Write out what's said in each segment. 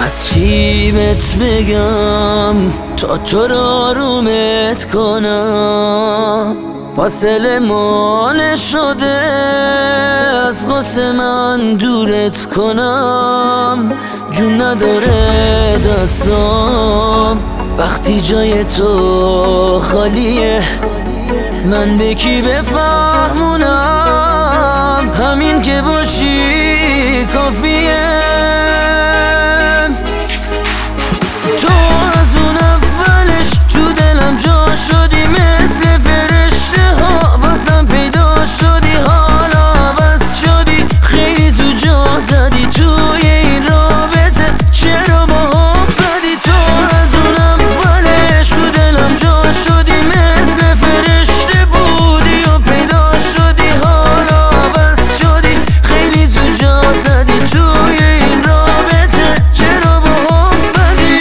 از چی بهت بگم تا تو رو آرومت کنم؟ فاصله ما نشده از غصه من دورت کنم. جون نداره دستام وقتی جای تو خالیه. من به کی بفهمونم؟ همین که باشی کافیه. تو از اون اولش تو دلم جا شدی، مثل فرشته ها واسم پیدا شدی. حالا بس شدی خیلی زود جا زدی توی این رابطه، چرا با هم بدی؟ تو از اون اولش تو دلم جا شدی، مثل فرشته بودی و پیدا شدی. حالا بس شدی خیلی زود جا زدی توی این رابطه، چرا با هم بدی؟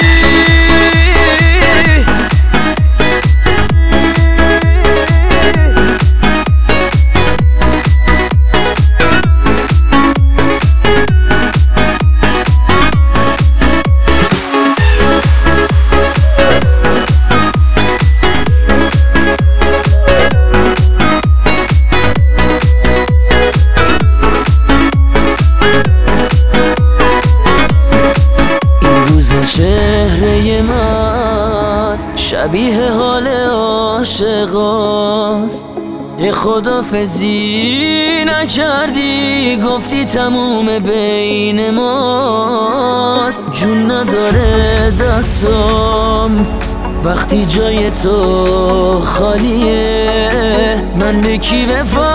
چهره من شبیه حال عاشقاست. یه خدافزی نکردی، گفتی تموم بین ماست. جون نداره دستام وقتی جای تو خالیه. من به کی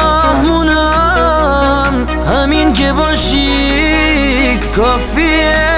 بفهمونم؟ همین که باشی کافیه.